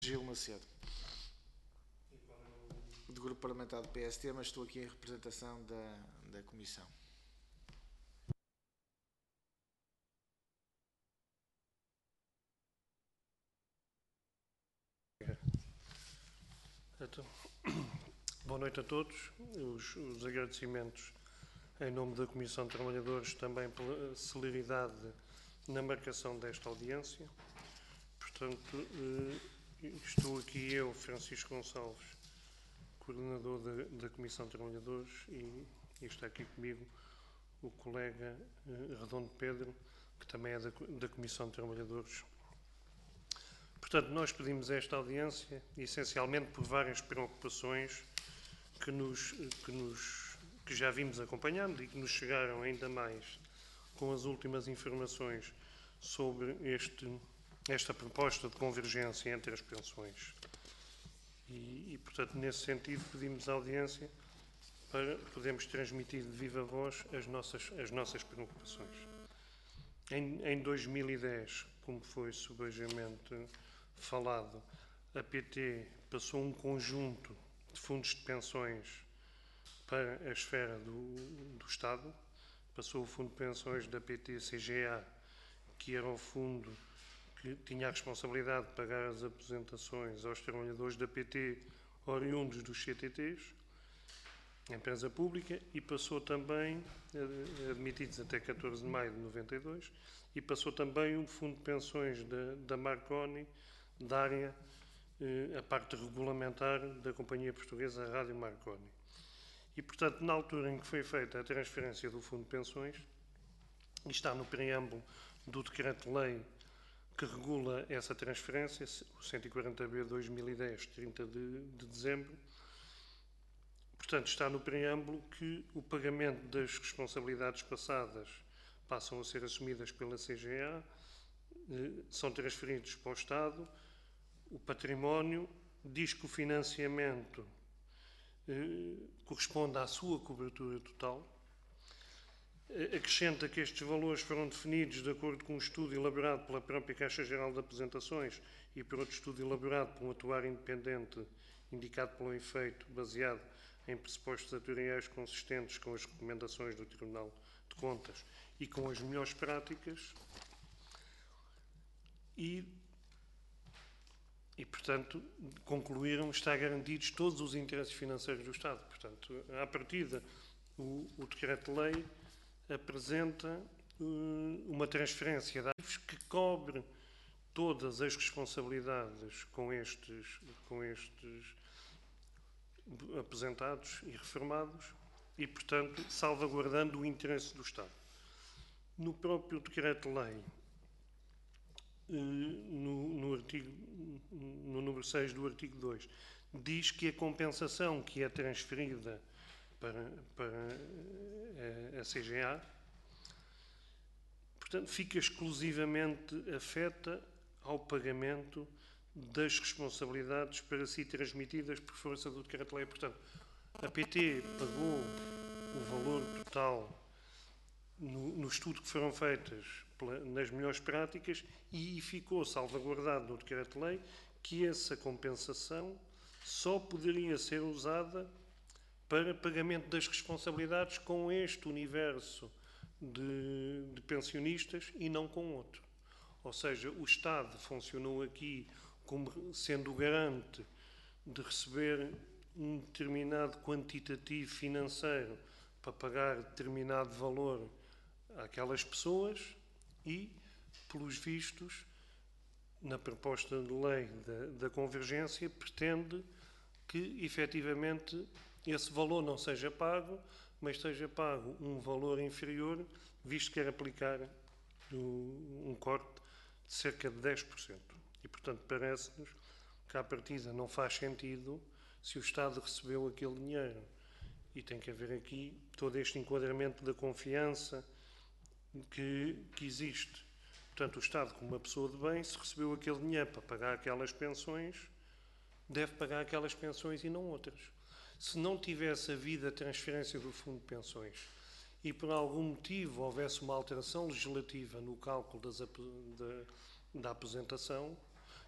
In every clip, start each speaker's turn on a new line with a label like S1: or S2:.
S1: Gil Macedo, do Grupo Parlamentar do PST, mas estou aqui em representação da Comissão.
S2: Então, boa noite a todos. Os agradecimentos em nome da Comissão de Trabalhadores também pela celeridade na marcação desta audiência. Portanto, estou aqui eu, Francisco Gonçalves, coordenador da Comissão de Trabalhadores, e está aqui comigo o colega Redondo Pedro, que também é da Comissão de Trabalhadores. Portanto, nós pedimos esta audiência essencialmente por várias preocupações que já vimos acompanhando e que nos chegaram ainda mais com as últimas informações sobre esta proposta de convergência entre as pensões. Portanto, nesse sentido, pedimos a audiência para podermos transmitir de viva voz as nossas preocupações. Em 2010, como foi subejamente falado, a PT passou um conjunto de fundos de pensões para a esfera do Estado. Passou o fundo de pensões da PT-CGA, que era o fundo que tinha a responsabilidade de pagar as aposentações aos trabalhadores da PT oriundos dos CTTs, empresa pública, e passou também, admitidos até 14 de maio de 92, e passou também o fundo de pensões da Marconi, da área, a parte regulamentar da Companhia Portuguesa Rádio Marconi. E, portanto, na altura em que foi feita a transferência do fundo de pensões, e está no preâmbulo do decreto-lei que regula essa transferência, o 140B 2010, 30 de dezembro, portanto, está no preâmbulo que o pagamento das responsabilidades passadas passam a ser assumidas pela CGA, são transferidos para o Estado, o património, diz que o financiamento corresponde à sua cobertura total, acrescenta que estes valores foram definidos de acordo com um estudo elaborado pela própria Caixa Geral de Aposentações e por outro estudo elaborado por um atuário independente indicado pelo efeito, baseado em pressupostos atuariais consistentes com as recomendações do Tribunal de Contas e com as melhores práticas e portanto, concluíram estar garantidos todos os interesses financeiros do Estado. Portanto, à partida, o decreto-lei apresenta uma transferência de ativos que cobre todas as responsabilidades com estes aposentados e reformados e, portanto, salvaguardando o interesse do Estado. No próprio decreto-lei, no número 6 do artigo 2, diz que a compensação que é transferida para a CGA, portanto, fica exclusivamente afeta ao pagamento das responsabilidades para si transmitidas por força do decreto-lei. Portanto, a PT pagou o valor total no estudo que foram feitas nas melhores práticas e ficou salvaguardado no decreto-lei que essa compensação só poderia ser usada para pagamento das responsabilidades com este universo de pensionistas e não com outro. Ou seja, o Estado funcionou aqui como sendo o garante de receber um determinado quantitativo financeiro para pagar determinado valor àquelas pessoas e, pelos vistos, na proposta de lei da convergência, pretende que, efetivamente, esse valor não seja pago, mas seja pago um valor inferior, visto que quer aplicar um corte de cerca de 10%. E, portanto, parece-nos que, à partida, não faz sentido se o Estado recebeu aquele dinheiro. E tem que haver aqui todo este enquadramento da confiança que existe. Portanto, o Estado, como uma pessoa de bem, se recebeu aquele dinheiro para pagar aquelas pensões, deve pagar aquelas pensões e não outras. Se não tivesse havido a transferência do fundo de pensões e por algum motivo houvesse uma alteração legislativa no cálculo da aposentação,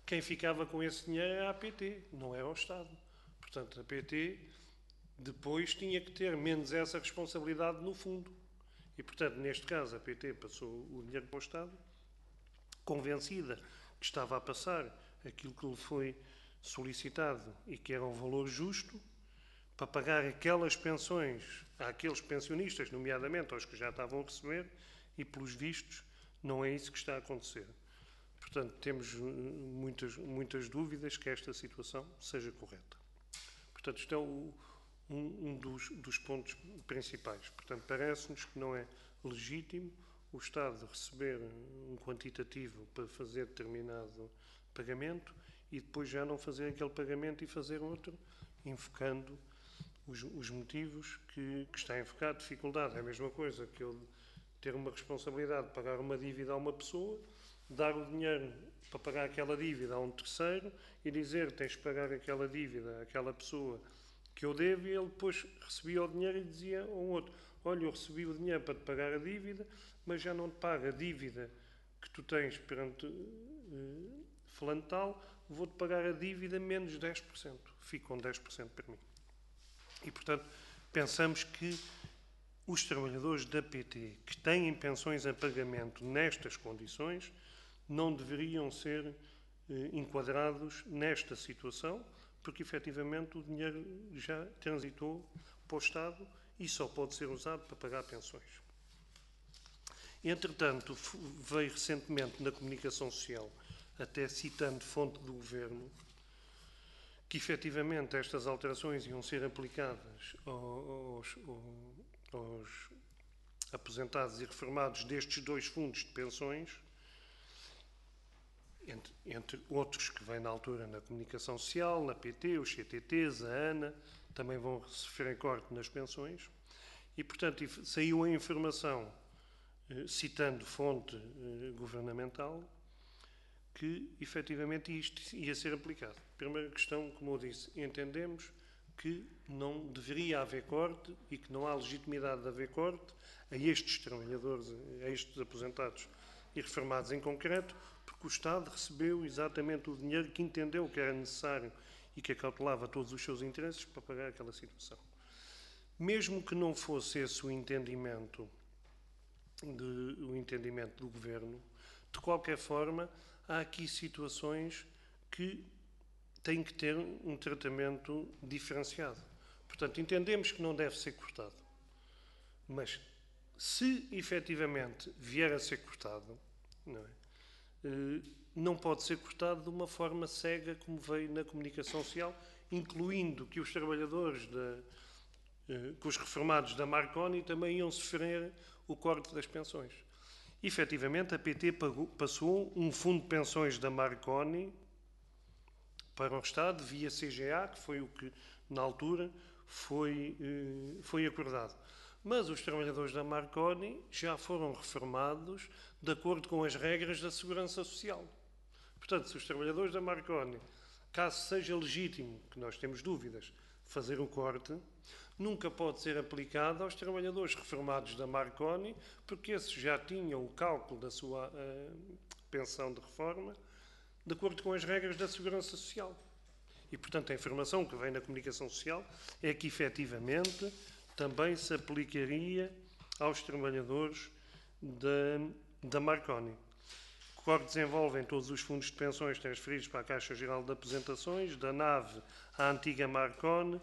S2: quem ficava com esse dinheiro era a APT, não era o Estado. Portanto, a APT depois tinha que ter menos essa responsabilidade no fundo. E, portanto, neste caso, a APT passou o dinheiro para o Estado, convencida que estava a passar aquilo que lhe foi solicitado e que era um valor justo, para pagar aquelas pensões àqueles pensionistas, nomeadamente aos que já estavam a receber, e, pelos vistos, não é isso que está a acontecer. Portanto, temos muitas dúvidas que esta situação seja correta. Portanto, isto é um dos pontos principais. Portanto, parece-nos que não é legítimo o Estado receber um quantitativo para fazer determinado pagamento e depois já não fazer aquele pagamento e fazer outro, invocando os motivos que está a invocar. Dificuldade é a mesma coisa que eu ter uma responsabilidade de pagar uma dívida a uma pessoa, dar o dinheiro para pagar aquela dívida a um terceiro e dizer que tens de pagar aquela dívida àquela pessoa que eu devo, e ele depois recebia o dinheiro e dizia ao outro: olha, eu recebi o dinheiro para te pagar a dívida, mas já não te pago a dívida que tu tens perante fulano tal, vou-te pagar a dívida menos 10%. Fico com 10% para mim. E, portanto, pensamos que os trabalhadores da PT que têm pensões a pagamento nestas condições não deveriam ser enquadrados nesta situação, porque efetivamente o dinheiro já transitou para o Estado e só pode ser usado para pagar pensões. Entretanto, veio recentemente na comunicação social, até citando fonte do Governo, que efetivamente estas alterações iam ser aplicadas aos aposentados e reformados destes dois fundos de pensões, entre outros que vêm na altura na comunicação social, na PT, os CTTs, a ANA, também vão sofrer corte nas pensões. E, portanto, saiu a informação, citando fonte governamental, que efetivamente isto ia ser aplicado. Primeira questão, como eu disse, entendemos que não deveria haver corte e que não há legitimidade de haver corte a estes trabalhadores, a estes aposentados e reformados em concreto, porque o Estado recebeu exatamente o dinheiro que entendeu que era necessário e que acautelava todos os seus interesses para pagar aquela situação. Mesmo que não fosse esse o entendimento do Governo, de qualquer forma, há aqui situações que têm que ter um tratamento diferenciado. Portanto, entendemos que não deve ser cortado. Mas, se efetivamente vier a ser cortado, não pode ser cortado de uma forma cega, como veio na comunicação social, incluindo que os trabalhadores, que os reformados da Marconi também iam sofrer o corte das pensões. Efetivamente, a PT passou um fundo de pensões da Marconi para o Estado, via CGA, que foi o que, na altura, foi acordado. Mas os trabalhadores da Marconi já foram reformados de acordo com as regras da Segurança Social. Portanto, se os trabalhadores da Marconi, caso seja legítimo, que nós temos dúvidas, fazer o corte, nunca pode ser aplicado aos trabalhadores reformados da Marconi, porque esses já tinham o cálculo da sua pensão de reforma de acordo com as regras da Segurança Social. E, portanto, a informação que vem na comunicação social é que, efetivamente, também se aplicaria aos trabalhadores da Marconi. O corte desenvolve em todos os fundos de pensões transferidos para a Caixa Geral de Aposentações, da NAV à antiga Marconi,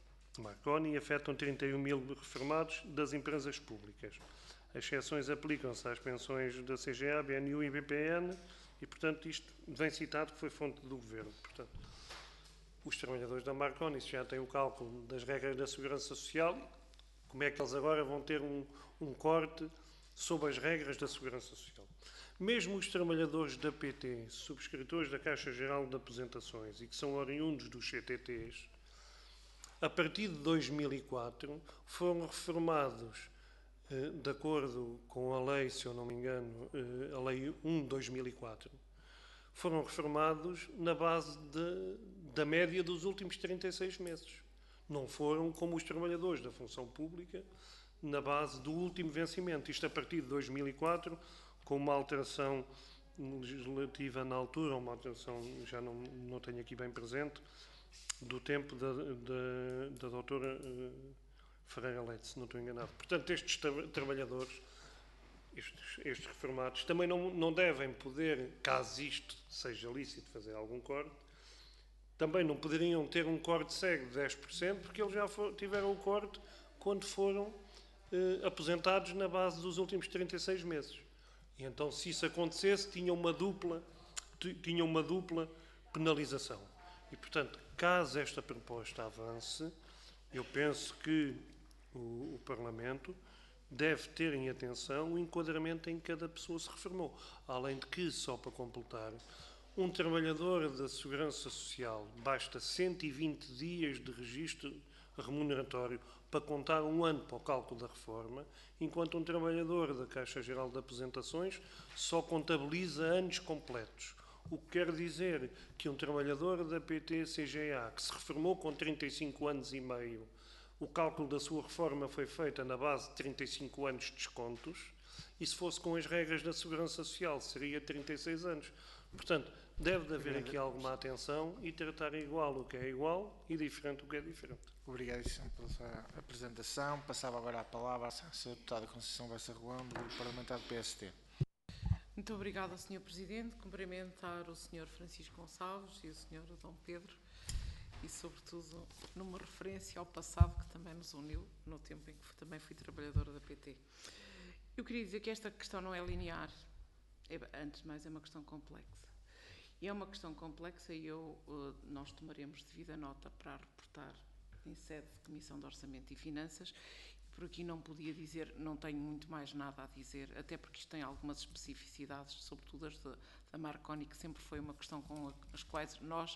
S2: e afetam 31 mil reformados das empresas públicas. As exceções aplicam-se às pensões da CGA, BNU e BPN e, portanto, isto vem citado que foi fonte do Governo. Portanto, os trabalhadores da Marconi já têm o cálculo das regras da Segurança Social, como é que eles agora vão ter um corte sob as regras da Segurança Social? Mesmo os trabalhadores da PT, subscritores da Caixa Geral de Aposentações e que são oriundos dos CTTs, a partir de 2004 foram reformados de acordo com a lei, se eu não me engano, a Lei 1 de 2004, foram reformados na base da média dos últimos 36 meses. Não foram como os trabalhadores da função pública na base do último vencimento. Isto a partir de 2004, com uma alteração legislativa na altura, uma alteração, já não tenho aqui bem presente, do tempo da doutora Ferreira Leite, se não estou enganado. Portanto, estes trabalhadores, estes reformados, também não devem poder, caso isto seja lícito fazer algum corte, também não poderiam ter um corte cego de 10%, porque eles já tiveram o corte quando foram aposentados na base dos últimos 36 meses. E então, se isso acontecesse, tinha uma dupla penalização. E, portanto, caso esta proposta avance, eu penso que o Parlamento deve ter em atenção o enquadramento em que cada pessoa se reformou. Além de que, só para completar, um trabalhador da Segurança Social basta 120 dias de registro remuneratório para contar um ano para o cálculo da reforma, enquanto um trabalhador da Caixa Geral de Aposentações só contabiliza anos completos. O que quer dizer que um trabalhador da PT-CGA que se reformou com 35 anos e meio, o cálculo da sua reforma foi feito na base de 35 anos de descontos, e se fosse com as regras da Segurança Social seria 36 anos. Portanto, deve haver aqui alguma atenção e tratar igual o que é igual e diferente o que é diferente.
S1: Obrigadíssimo pela sua apresentação. Passava agora a palavra à Sra. Deputada Conceição Bessa Rolando, do Parlamentar do PST.
S3: Muito obrigada, Sr. Presidente. Cumprimentar o Sr. Francisco Gonçalves e o Sr. Dom Pedro e, sobretudo, numa referência ao passado que também nos uniu, no tempo em que também fui trabalhadora da PT. Eu queria dizer que esta questão não é linear. Antes de mais, é uma questão complexa. E é uma questão complexa e nós tomaremos devida nota para a reportar em sede de Comissão de Orçamento e Finanças. Por aqui não podia dizer, não tenho muito mais nada a dizer, até porque isto tem algumas especificidades, sobretudo as da Marconi, que sempre foi uma questão com as quais nós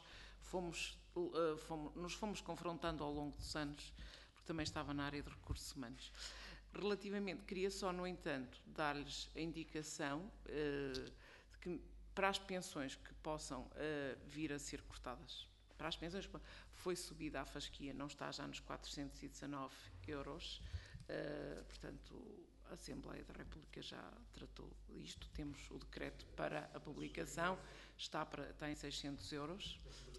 S3: nos fomos confrontando ao longo dos anos, porque também estava na área de recursos humanos. Relativamente, queria só, no entanto, dar-lhes a indicação de que para as pensões que possam vir a ser cortadas, para as pensões foi subida a fasquia, não está já nos 419 euros, portanto, a Assembleia da República já tratou isto, temos o decreto para a publicação, está em 600 euros.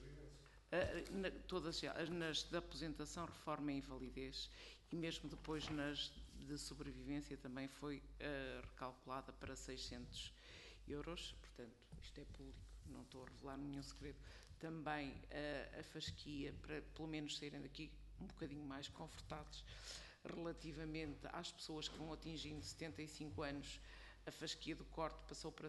S3: Todas nas de aposentação, reforma e invalidez, e mesmo depois nas de sobrevivência também foi recalculada para 600 euros, portanto, isto é público, não estou a revelar nenhum segredo. Também a fasquia, para pelo menos saírem daqui um bocadinho mais confortados. Relativamente às pessoas que vão atingindo 75 anos, a fasquia do corte passou para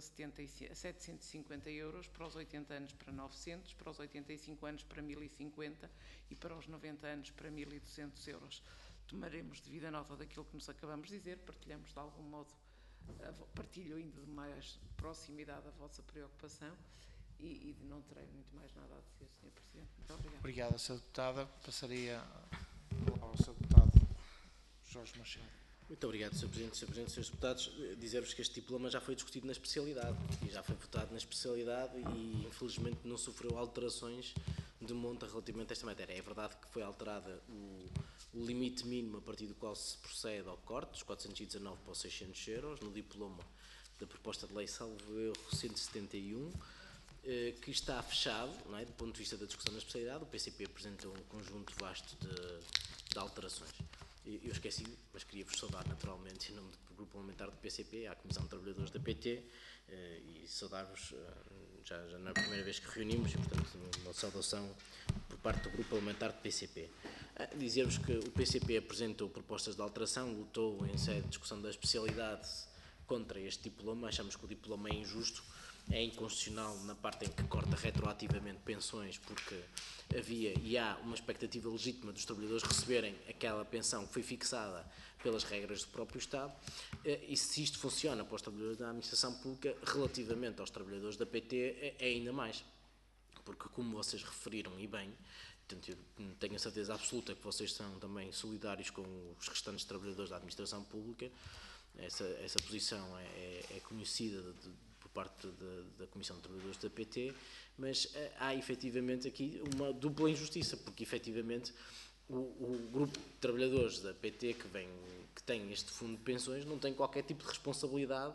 S3: 750 euros, para os 80 anos para 900, para os 85 anos para 1050 e para os 90 anos para 1200 euros. Tomaremos devida nota daquilo que nos acabamos de dizer, partilhamos de algum modo, partilho ainda de mais proximidade a vossa preocupação e não terei muito mais nada a dizer, Sr. Presidente. Muito obrigada.
S1: Obrigado, Sra. Deputada. Passaria ao Sr. Deputado Jorge Machado.
S4: Muito obrigado, Sr. Presidente. Sr. Presidente, Srs. Deputados, dizer-vos que este diploma já foi discutido na especialidade e já foi votado na especialidade e, infelizmente, não sofreu alterações de monta relativamente a esta matéria. É verdade que foi alterada o limite mínimo a partir do qual se procede ao corte, dos 419 para os 600 euros, no diploma da proposta de lei, salvo erro, 171, que está fechado, não é? Do ponto de vista da discussão na especialidade. O PCP apresentou um conjunto vasto de alterações. Eu esqueci, mas queria-vos saudar naturalmente em nome do Grupo Parlamentar do PCP, à Comissão de Trabalhadores da PT, e saudar-vos, já não é a primeira vez que reunimos, e portanto uma saudação por parte do Grupo Parlamentar do PCP. Dizer-vos que o PCP apresentou propostas de alteração, lutou em sede de discussão da especialidade contra este diploma. Achamos que o diploma é injusto, é inconstitucional na parte em que corta retroativamente pensões, porque havia e há uma expectativa legítima dos trabalhadores receberem aquela pensão que foi fixada pelas regras do próprio Estado, e se isto funciona para os trabalhadores da administração pública, relativamente aos trabalhadores da PT, é ainda mais, porque como vocês referiram e bem, portanto, eu tenho a certeza absoluta que vocês são também solidários com os restantes trabalhadores da administração pública. Essa posição é conhecida por parte da Comissão de Trabalhadores da PT, mas há efetivamente aqui uma dupla injustiça, porque efetivamente o grupo de trabalhadores da PT que tem este fundo de pensões não tem qualquer tipo de responsabilidade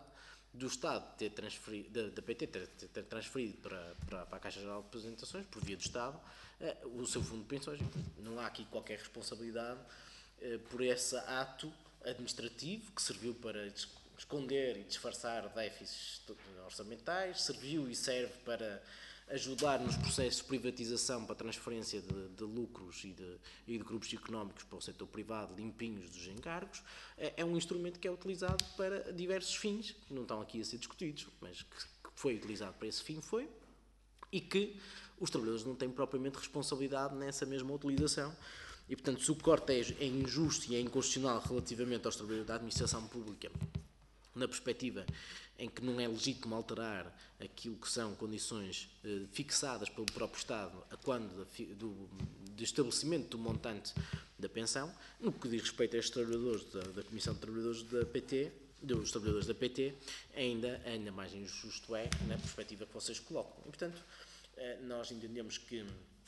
S4: do Estado ter transferido, da PT ter transferido para a Caixa Geral de Apresentações, por via do Estado, o seu fundo de pensões. Não há aqui qualquer responsabilidade por esse ato administrativo que serviu para esconder e disfarçar déficits orçamentais, serviu e serve para ajudar nos processos de privatização para transferência de lucros e de grupos económicos para o setor privado, limpinhos dos encargos. É um instrumento que é utilizado para diversos fins, que não estão aqui a ser discutidos, mas que foi utilizado para esse fim, e que os trabalhadores não têm propriamente responsabilidade nessa mesma utilização. E, portanto, se o corte é injusto e é inconstitucional relativamente aos trabalhadores da administração pública, na perspectiva em que não é legítimo alterar aquilo que são condições fixadas pelo próprio Estado a quando do estabelecimento do montante da pensão, no que diz respeito a estes trabalhadores da Comissão de Trabalhadores da PT, dos trabalhadores da PT, ainda mais injusto é na perspectiva que vocês colocam. E, portanto, nós entendemos que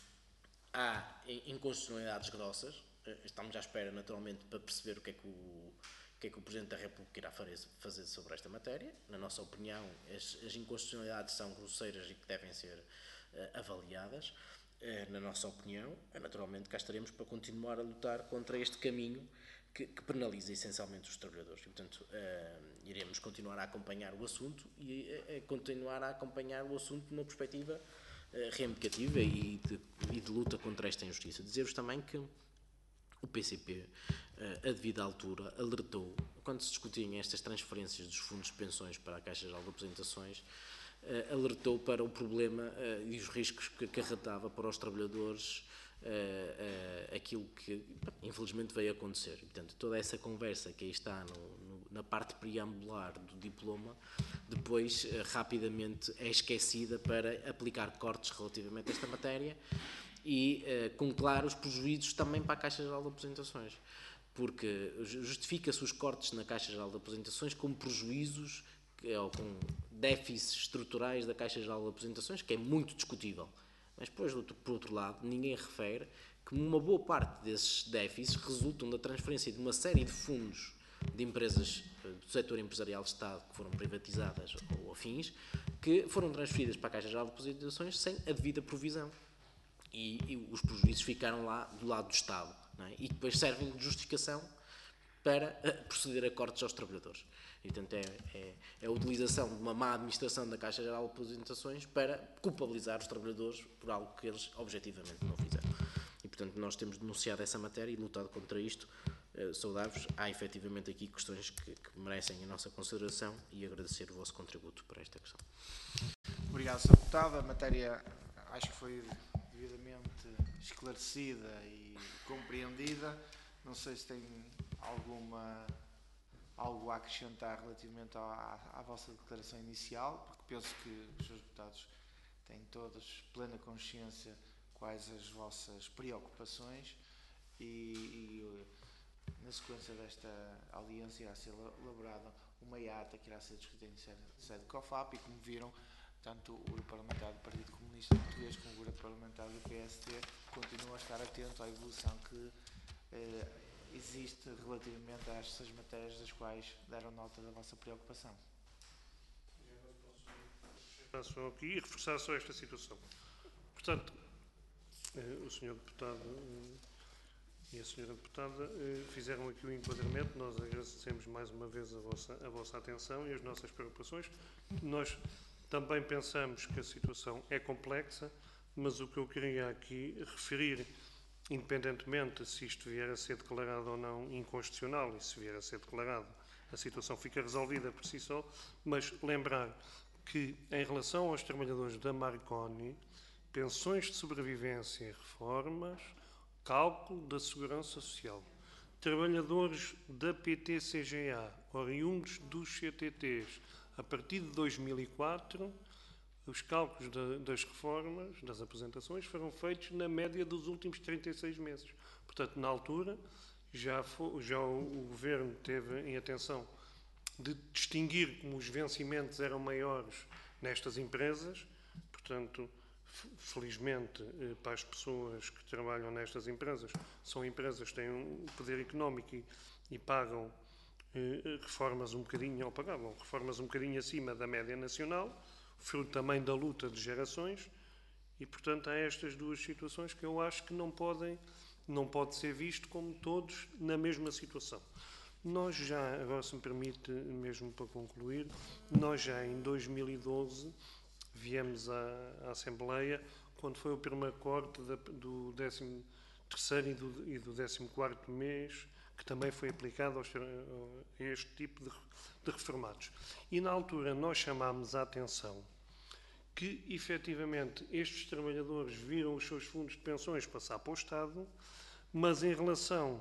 S4: há inconstitucionalidades grossas. Estamos à espera, naturalmente, para perceber o que é que o Presidente da República irá fazer sobre esta matéria. Na nossa opinião, as inconstitucionalidades são grosseiras e que devem ser avaliadas. Na nossa opinião, naturalmente, cá estaremos para continuar a lutar contra este caminho que penaliza essencialmente os trabalhadores. E, portanto, iremos continuar a acompanhar o assunto e continuar a acompanhar o assunto numa perspectiva reivindicativa e de luta contra esta injustiça. Dizer-vos também que o PCP, a devida altura, alertou, quando se discutiam estas transferências dos fundos de pensões para a Caixa Geral de Apresentações, alertou para o problema e os riscos que acarretava para os trabalhadores aquilo que, infelizmente, veio acontecer. E, portanto, toda essa conversa que aí está na parte preambular do diploma, depois rapidamente é esquecida para aplicar cortes relativamente a esta matéria e com claros prejuízos também para a Caixa Geral de Apresentações, porque justifica-se os cortes na Caixa Geral de Apresentações com prejuízos ou com déficits estruturais da Caixa Geral de Apresentações, que é muito discutível. Mas depois, por outro lado, ninguém refere que uma boa parte desses déficits resultam da transferência de uma série de fundos de empresas do setor empresarial de Estado que foram privatizadas ou afins, que foram transferidas para a Caixa Geral de Apresentações sem a devida provisão. E os prejuízos ficaram lá do lado do Estado, não é? E depois servem de justificação para proceder a cortes aos trabalhadores. E, portanto, é a utilização de uma má administração da Caixa Geral de Apresentações para culpabilizar os trabalhadores por algo que eles objetivamente não fizeram. E, portanto, nós temos denunciado essa matéria e lutado contra isto. Saudar-vos. Há efetivamente aqui questões que merecem a nossa consideração e agradecer o vosso contributo para esta questão.
S1: Obrigado, Sr. Deputado. A matéria acho que foi devidamente esclarecida e compreendida. Não sei se tem algo a acrescentar relativamente à vossa declaração inicial, porque penso que os seus deputados têm todos plena consciência quais as vossas preocupações e na sequência desta audiência irá ser elaborada uma ata que irá ser discutida em sede de COFAP e, como viram, tanto o Grupo Parlamentar do Partido Comunista Português como o Grupo Parlamentar do PSD continuam a estar atentos à evolução que existe relativamente a estas matérias das quais deram nota da vossa preocupação.
S2: Só aqui e reforçar só esta situação. Portanto, o Sr. Deputado e a Sra. Deputada fizeram aqui o enquadramento. Nós agradecemos mais uma vez a vossa atenção e as nossas preocupações. Nós também pensamos que a situação é complexa, mas o que eu queria aqui referir, independentemente se isto vier a ser declarado ou não inconstitucional, e se vier a ser declarado, a situação fica resolvida por si só, mas lembrar que, em relação aos trabalhadores da Marconi, pensões de sobrevivência e reformas, cálculo da segurança social, trabalhadores da PT-CGA, oriundos dos CTTs, a partir de 2004, os cálculos das reformas, das apresentações, foram feitos na média dos últimos 36 meses. Portanto, na altura, já o Governo teve em atenção de distinguir como os vencimentos eram maiores nestas empresas. Portanto, felizmente, para as pessoas que trabalham nestas empresas, são empresas que têm um poder económico e pagam reformas um bocadinho, ou pagavam reformas um bocadinho acima da média nacional, fruto também da luta de gerações, e portanto há estas duas situações que eu acho que não pode ser visto como todos na mesma situação. Nós já, agora se me permite mesmo para concluir, nós já em 2012 viemos à Assembleia, quando foi o primeiro corte do 13º e do 14º mês, que também foi aplicado a este tipo de reformados. E na altura nós chamámos a atenção que, efetivamente, estes trabalhadores viram os seus fundos de pensões passar para o Estado, mas em relação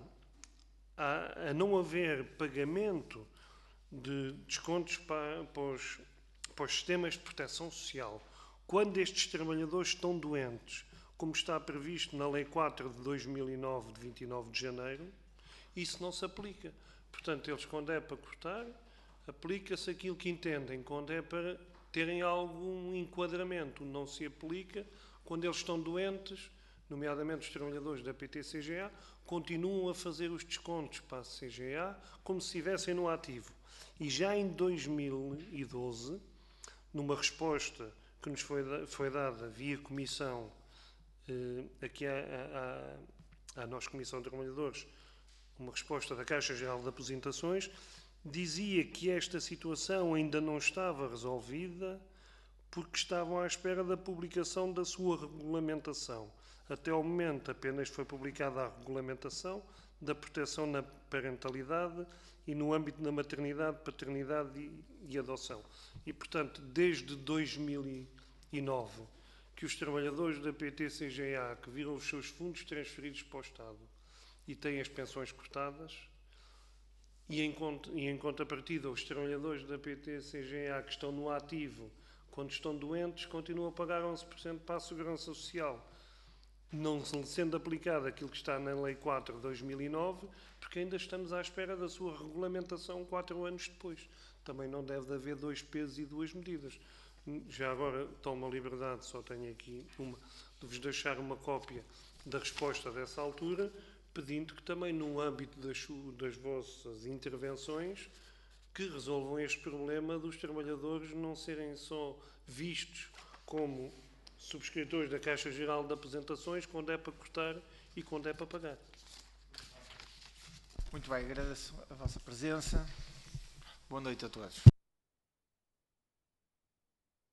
S2: a não haver pagamento de descontos para os sistemas de proteção social, quando estes trabalhadores estão doentes, como está previsto na Lei 4 de 2009, de 29 de janeiro, isso não se aplica. Portanto, eles, quando é para cortar, aplica-se aquilo que entendem. Quando é para terem algum enquadramento, não se aplica. Quando eles estão doentes, nomeadamente os trabalhadores da PT-CGA, continuam a fazer os descontos para a CGA como se estivessem no ativo. E já em 2012, numa resposta que nos foi dada via comissão, aqui à nossa Comissão de Trabalhadores, uma resposta da Caixa Geral de Aposentações, dizia que esta situação ainda não estava resolvida porque estavam à espera da publicação da sua regulamentação. Até ao momento apenas foi publicada a regulamentação da proteção na parentalidade e no âmbito da maternidade, paternidade e adoção. E, portanto, desde 2009, que os trabalhadores da PT-CGA que viram os seus fundos transferidos para o Estado e têm as pensões cortadas, e em contrapartida os trabalhadores da PT-CGA que estão no ativo, quando estão doentes, continuam a pagar 11% para a Segurança Social, não sendo aplicado aquilo que está na Lei 4 de 2009, porque ainda estamos à espera da sua regulamentação 4 anos depois. Também não deve haver dois pesos e duas medidas. Já agora tomo a liberdade, só tenho aqui de vos deixar uma cópia da resposta dessa altura, pedindo que também no âmbito das vossas intervenções que resolvam este problema dos trabalhadores não serem só vistos como subscritores da Caixa Geral de Aposentações quando é para cortar e quando é para pagar.
S1: Muito bem, agradeço a vossa presença. Boa noite a todos.